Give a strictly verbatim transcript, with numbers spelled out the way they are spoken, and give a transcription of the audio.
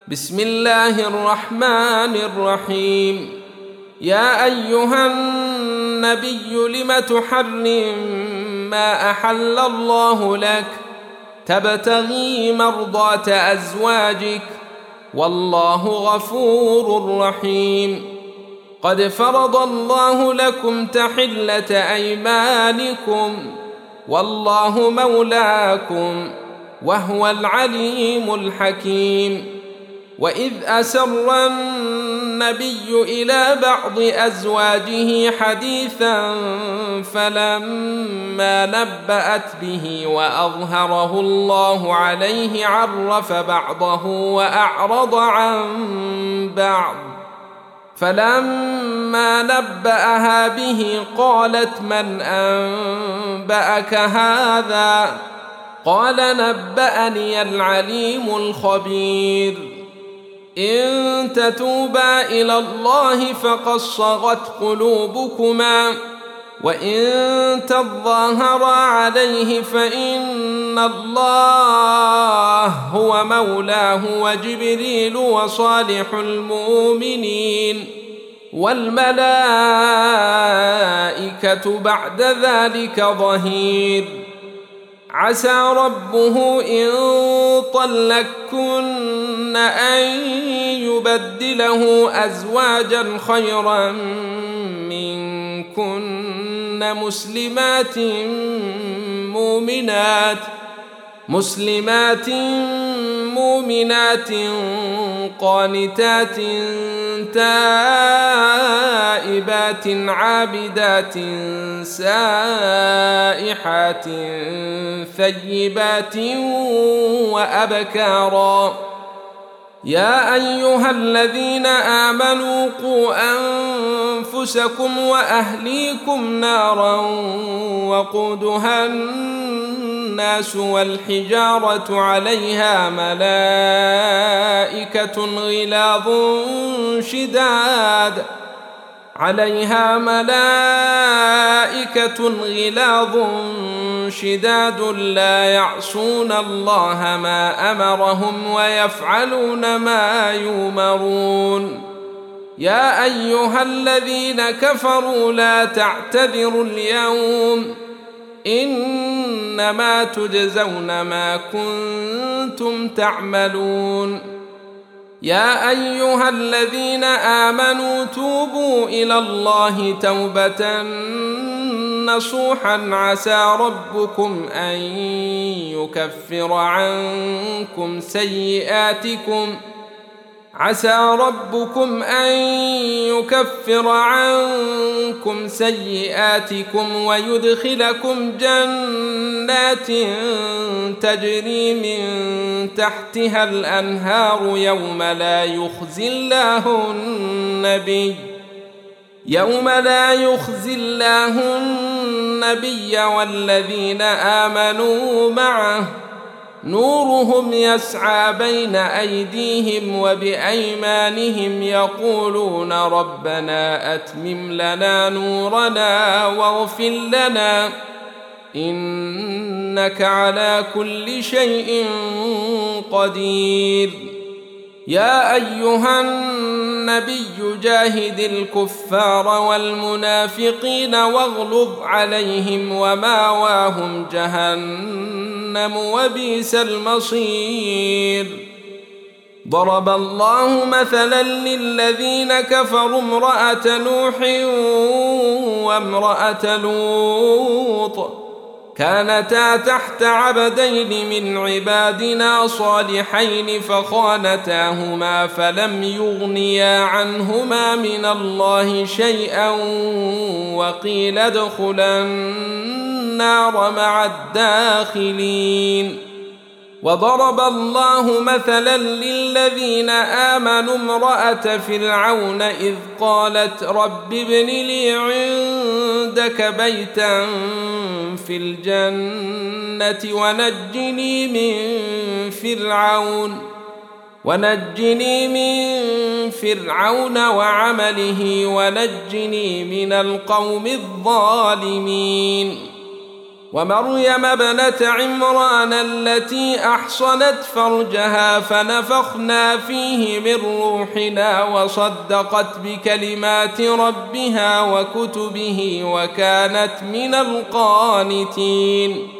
بسم الله الرحمن الرحيم. يا أيها النبي لم تحرم ما أحل الله لك تبتغي مرضات أزواجك والله غفور رحيم. قد فرض الله لكم تحلة أيمانكم والله مولاكم وهو العليم الحكيم. وإذ أسر النبي إلى بعض أزواجه حديثا فلما نبأت به وأظهره الله عليه عرف بعضه وأعرض عن بعض، فلما نبأها به قالت من أنبأك هذا؟ قال نبأني العليم الخبير. إن تتوبا إلى الله فقد صغت قلوبكما وإن تظاهرا عليه فإن الله هو مولاه وجبريل وصالح المؤمنين والملائكة بعد ذلك ظهير. عسى ربه إن طلقكن أن يبدله أزواجا خيرا منكن مسلمات مؤمنات مسلمات مؤمنات قانتات تائبات عابدات سائحات ثيبات وأبكارا. يا أيها الذين آمنوا قوا أنفسكم وأهليكم نارا وقودها الناس والحجارة عليها ملائكة غلاظ شداد عليها ملائكة غلاظ شداد لا يعصون الله ما أمرهم ويفعلون ما يؤمرون. يا أيها الذين كفروا لا تعتذروا اليوم إنما تجزون ما كنتم تعملون. يا أيها الذين آمنوا توبوا إلى الله توبة نصوحا عسى ربكم أن يكفر عنكم سيئاتكم عسى ربكم أن يكفر عنكم سيئاتكم ويدخلكم جنات تجري من تحتها الأنهار يوم لا يخزي الله النبي يوم لا يخزي الله النبي والذين آمنوا معه نورهم يسعى بين أيديهم وبأيمانهم يقولون ربنا أتمم لنا نورنا واغفر لنا إنك على كل شيء قدير. يا أيها النبي جاهد الكفار والمنافقين واغلظ عليهم وماواهم جهنم وبئس المصير. ضرب الله مثلا للذين كفروا امرأة نوح وامرأة لوط كانتا تحت عبدين من عبادنا صالحين فخانتاهما فلم يغنيا عنهما من الله شيئا وقيل ادخلا النار مع الداخلين. وضرب الله مثلا للذين آمنوا امرأة فرعون إذ قالت رب ابن لي عندك بيتا في الجنة ونجني من فرعون ونجني من فرعون وعمله ونجني من القوم الظالمين. ومريم ابنة عمران التي أحصنت فرجها فنفخنا فيه من روحنا وصدقت بكلمات ربها وكتبه وكانت من القانتين